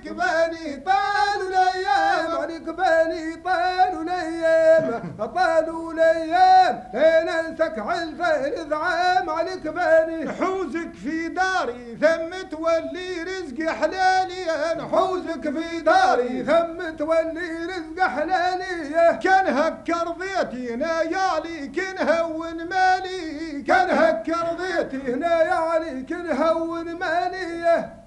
عليك باني طالوا الايام، عليك باني طالوا الايام، طالوا الايام لين انسك علفين زعام، عليك باني نحوزك في داري ثم تولي رزق حلالي، نحوزك في داري ثم تولي رزق حلالي، كان هك رضيتي نيالي كن هون مالي، كان هك رضيتي هنا يا علي كن هون مالي.